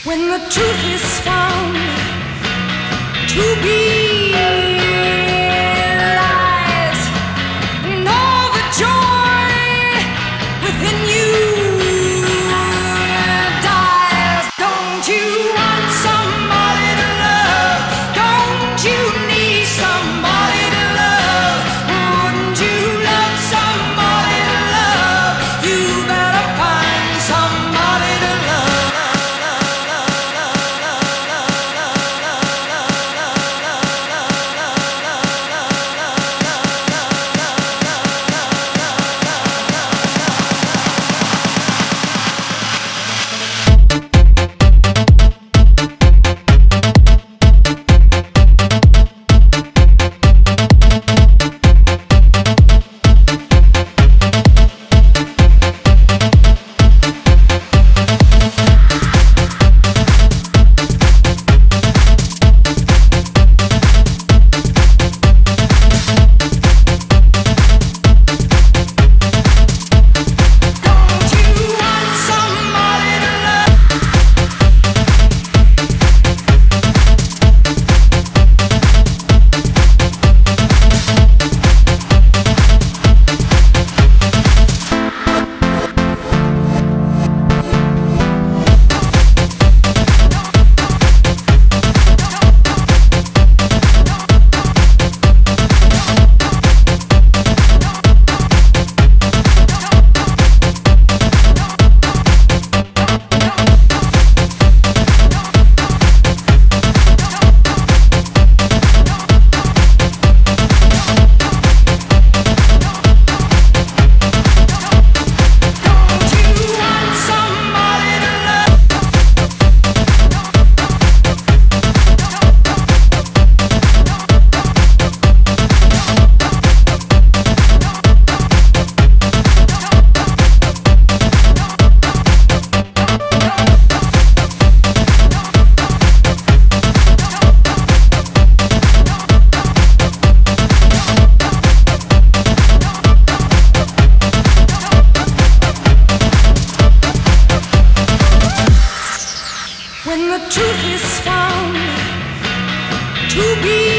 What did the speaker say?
When the truth is found to be lies, and all the joy within you dies. Don't you want somebody to love? Don't you need somebody to love? Wouldn't you love somebody to love? You better find somebody to love. When the truth is found to be